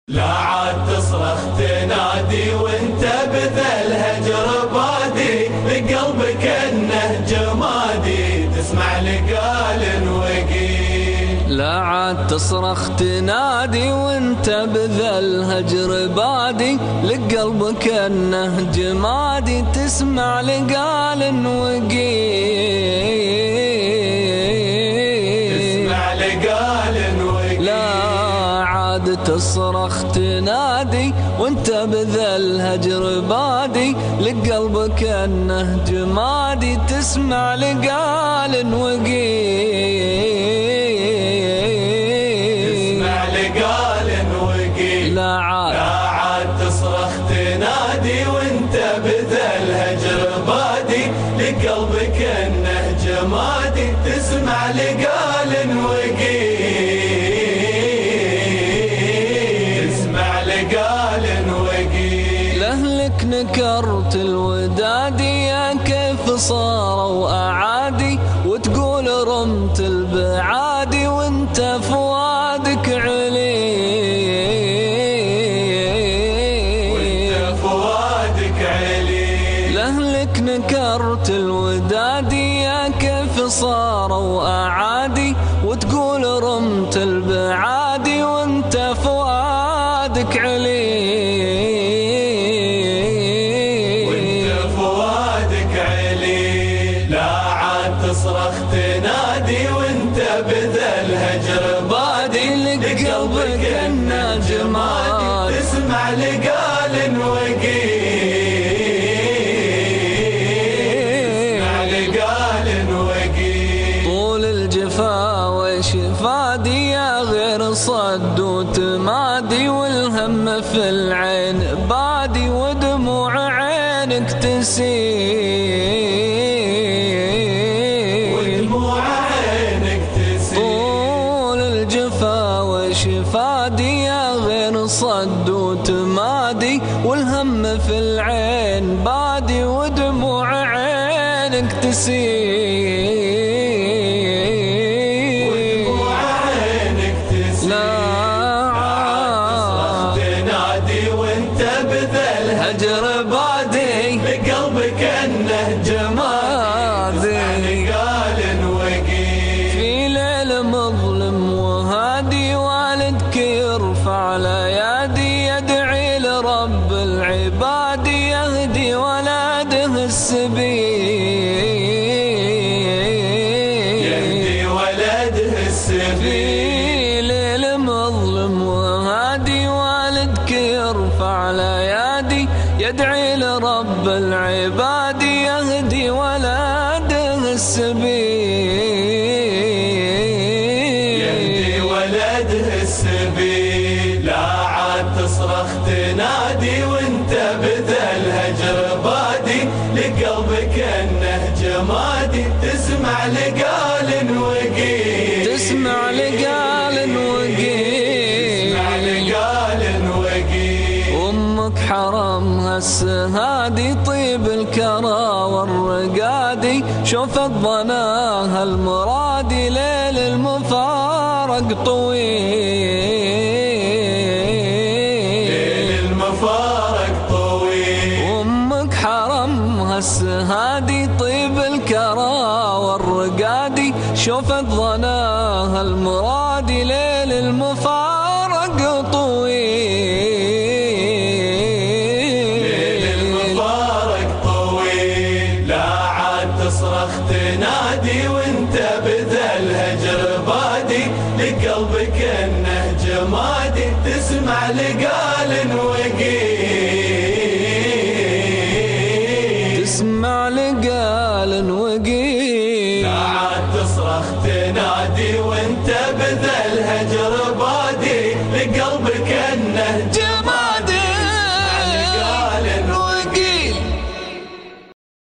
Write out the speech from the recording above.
لا عاد تصرخ تنادي وانت بذا الهجر بادي، لقلبك انه جمادي تسمع لقال وقيل. لا عاد تصرخ تنادي وانت بذا الهجر بادي، لقلبك انه جمادي تسمع لقال وقيل. تصرخ تنادي وانت بذا الهجر بادي، لقلبك انه جمادي تسمع لقال وقيل. لا عاد تصرخ تنادي وانت بذا الهجر بادي، لقلبك انه جمادي تسمع لقال وقيل. لأهلك نكرت الودادي يا كيف صاروا أعادي، وتقول رمت البعادي وانت فؤادك علي. لأهلك نكرت الودادي يا كيف صاروا أعادي، وتقول رمت البعادي وانت فؤادك علي. تصرخ تنادي وانت بذا الهجر بادي، لقلبك انه جمادي تسمع لقال وقيل. طول الجفا وشفادي يا غير صد وتمادي، والهم في العين بادي ودموع عينك تسيل. شفادي يا غير صد وتمادي، والهم في العين بادي ودموع عينك تسيل. لا عاد تنادي وانت بذا الهجر بادي، لقلبك انه جمادي في ليل مظلم وهادي، والدك يرفع الايادي يدعي لرب العباد يهدي ولده السبيل. في ليل مظلم وهادي، والدك يرفع الايادي يدعي لرب العباد يهدي ولده السبيل. لا عاد تصرخ تنادي وانت بذا الهجر بادي، لقلبك انه جمادي تسمع لقال وقيل. تسمع لقال وقيل. امك حرمها السهادي طيب الكرى والرقادي، شوفت ظناها المرادي ليل المفارق طويل. امك حرمها السهادي طيب الكرى والرقادي، شوفت ظناها المرادي ليل المفارق طويل. لا عاد تصرخ تنادي وانت بذا الهجر بادي، لقلبك انه جمادي تسمع لقال وقيل.